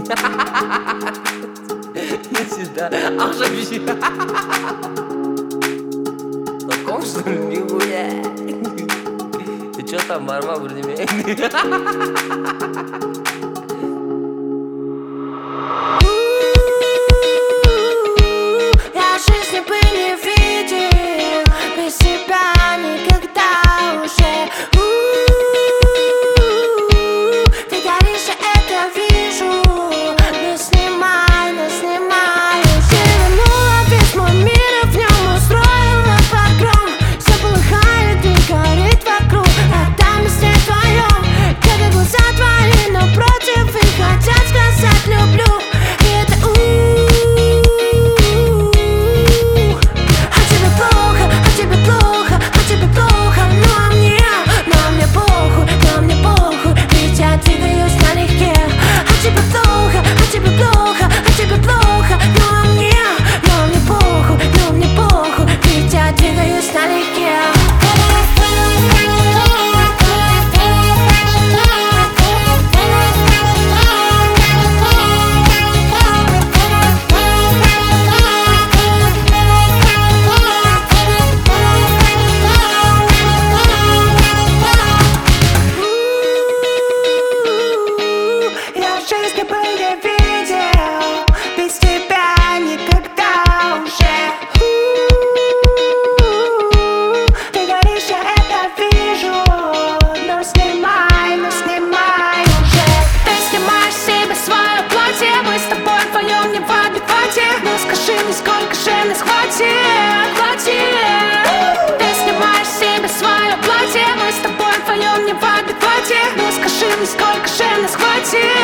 Иди сюда. Ах, вообще. Таком, что ли? Нихуя. Ты чё там, Марма, вроде? Я жизни бы не видел без тебя никогда уже. Ты горишь, я это вижу. Не снимай уже. Вернула весь мой мир, и в нем устроила погром. Все полыхает и горит вокруг. Это месте твоем, когда глаза твои напротив и хотят сказать люблю. И это жизни бы не видел без тебя никогда уже. Ты горишь, я это вижу. Но снимай уже. Ты снимаешь с себя свое платье. Мы с тобой вдвоем не в адеквате. Ну скажи мне, сколько же нас хватит. Ты снимаешь с себя свое платье. Мы с тобой вдвоем не в адеквате. Ну скажи мне, сколько же нас хватит.